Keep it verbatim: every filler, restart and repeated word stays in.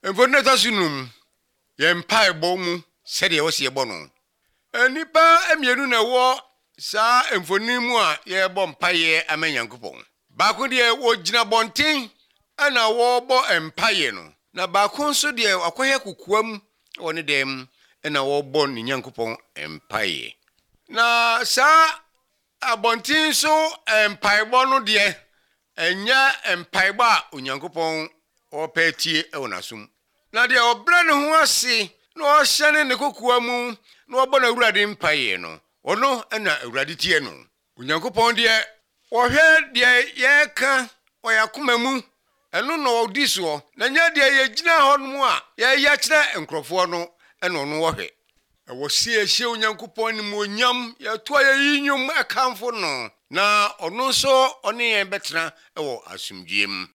Mfoni tasunum ye mpa ebo mu sede wo se ebo no. Enipa emienu na wo sa mfoni mu a ye bo mpaye ama Nyankopon. Baako de wo gina bonten ana wo bo empaye no. Na baako nso de akoye kokoam woni dem ana wo bo ni Nyankopon empaye. Na sa abonten so empaibo no de enya empaibo a Onyankopon opetie e wonasum. Na de obra ne ho ase na o hyane ne kokoa mu na obo na Awurade mpaye no ono na Awurade tie no. Onyankopon de wo hwe de ye ka oyakoma mu eno no odi so na nya de ye gina ho no a ye ya kire nkrofo no eno no wo hwe. E wo sie hye Onyankopon ni mo nyam ye to ye yinyum akamfo no na ono so one ye betena e wo asumdiem.